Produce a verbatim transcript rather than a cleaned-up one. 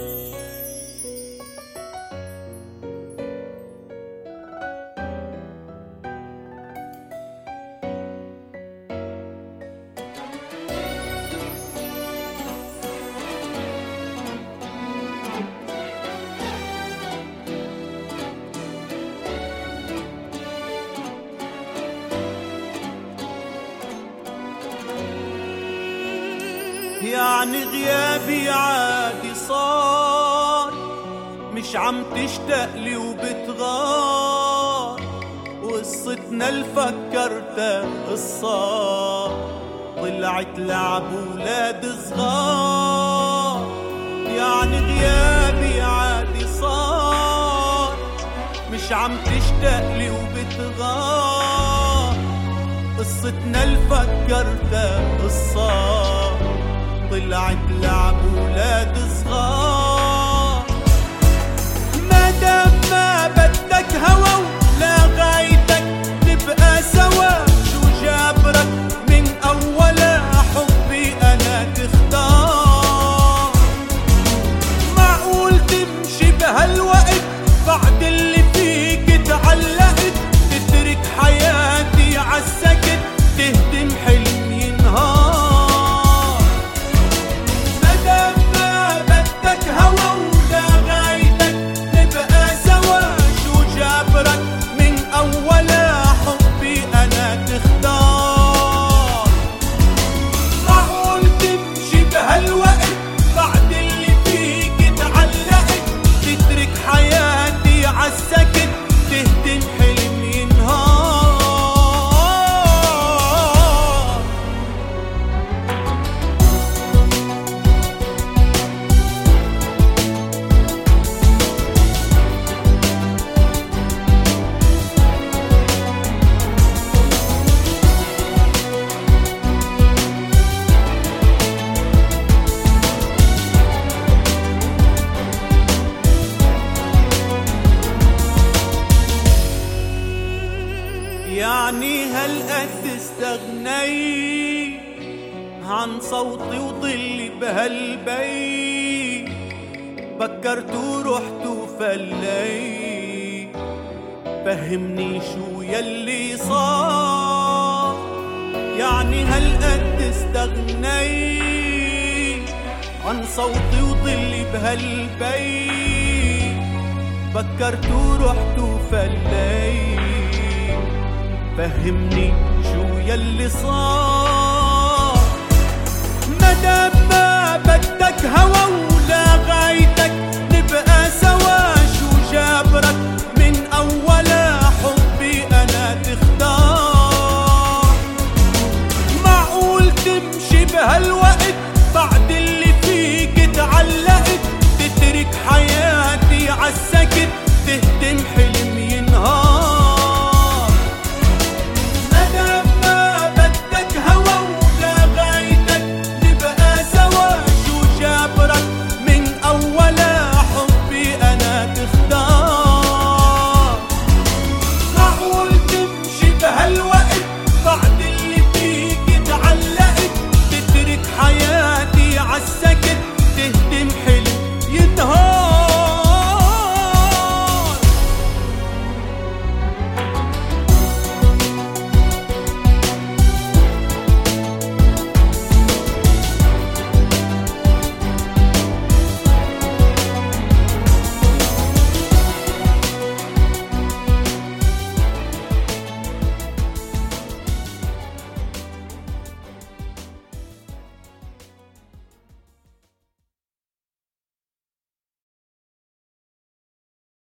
يعني غيابي عادي صار، مش عم تشتاقلي وبتغار، وقصتنا اللي فكرتها قصة طلعت لعب ولاد صغار. يعني غيابي عادي صار، مش عم تشتاقلي وبتغار، قصتنا اللي فكرتها قصة طلعت لعب ولاد صغار. ما دام ما بدك هوا ولا غايتك نبقى سوا، شو جابرك من أول حبي أنا تختار؟ معقول تمشي بهالوقت بعد اللي فيك تعلقت، تترك حياتي عالسكت تهدم حلم ينهار؟ يعني هالقد استغنيت عن صوتي وضلي بهالبيت، بكرت ورحت وفليت، فهمني شو يلي صار. يعني هالقد استغنيت عن صوتي وضلي بهالبيت، بكرت ورحت وفليت، فهمني شو يلي صار. مدام